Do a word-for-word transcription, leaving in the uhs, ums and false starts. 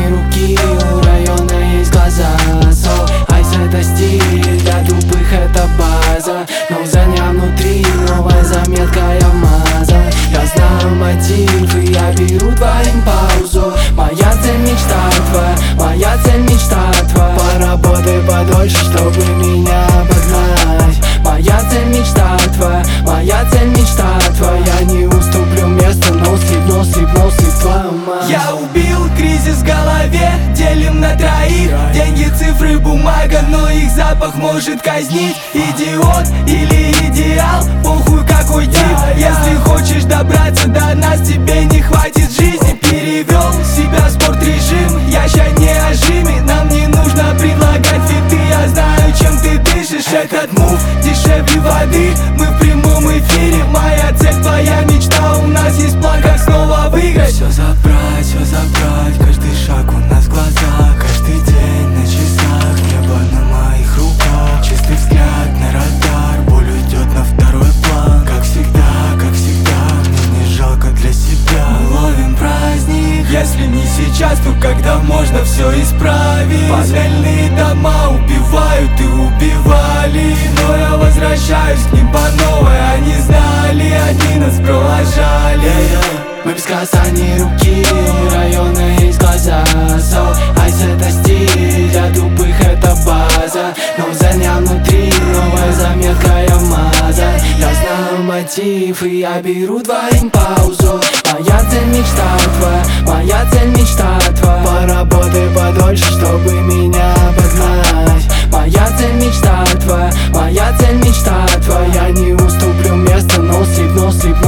не руки, у района есть глаза. So, айс это стиль, для тупых это база. Но заня внутри, новая заметка, я вмазан. Я знаю мотив, и я беру твоим паузу. Моя цель мечта твоя, моя цель мечта твоя. Поработай подольше, чтобы меня обогнать. Моя цель мечта твоя, моя цель мечта твоя. Я не уступлю место, no sleep, no sleep, no sleep, твою мать. Я убил кризис в голове, делим на троих. Деньги, цифры, бумага, но их запах может казнить. Идиот или идеал, похуй какой тип. Если хочешь добраться до нас, тебе не хватит жизни. Перевел себя в спорт-режим, я ща не о жиме. Нам не нужно предлагать фиты, я знаю, чем ты дышишь. Этот мув дешевле воды, мы в прямом эфире. Моя цель, твоя мечта, у нас есть план, как снова выиграть. Все забрать, все забрать, каждый шаг у нас в глазах. Каждый день на часах, небо на моих руках. Чистый взгляд на радар, боль уйдет на второй план. Как всегда, как всегда, мне не жалко для себя. Мы ловим праздник, если не сейчас, то когда можно все исправить. Панельные дома убивают и убивали, но я возвращаюсь к ним по новой. Они знали, они нас провожали. Мы без касания руки, у района есть глаза. So, айс это стиль, для тупых это база. Но заня внутри, новая заметка, я вмазан. Я знаю мотив, и я беру двоим паузу. Моя цель мечта твоя, моя цель мечта твоя. Поработай подольше, чтобы меня обогнать. Моя цель мечта твоя, моя цель мечта твоя. Я не уступлю место, no sleep, no sleep,